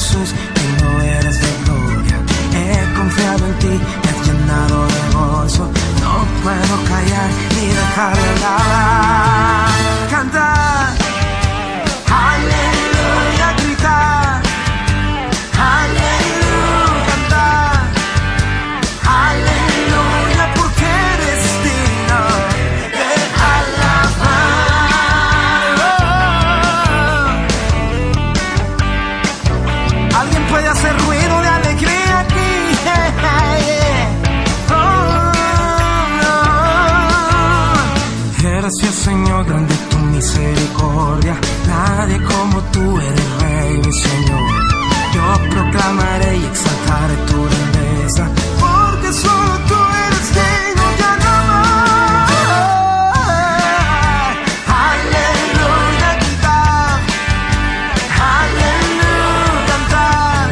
Jesús, digno eres de gloria. He confiado en ti, me has llenado de gozo. No puedo callar ni dejar de alabar. Cantar, aleluya, gritar, aleluya, cantar, aleluya, porque eres digno de alabar. Alguien puede hacer ruido de alegría aquí. Gracias, Señor, grande tu misericordia. Nadie como tú eres Rey, mi Señor. Yo proclamaré y exaltaré tu grandeza, porque solo tú eres digno de alabar. Aleluya, gritar, aleluya, cantar,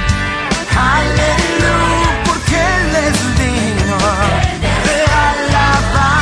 aleluya, porque Él es digno de alabar.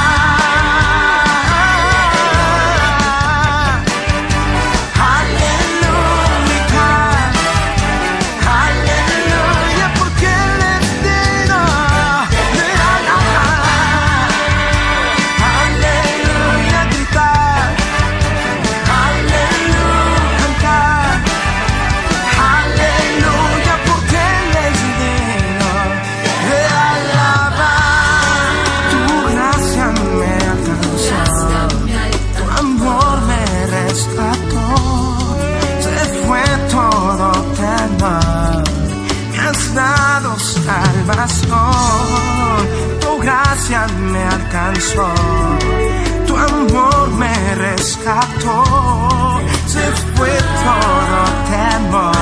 Tu gracia me alcanzó, tu amor me rescató, se fue todo temor,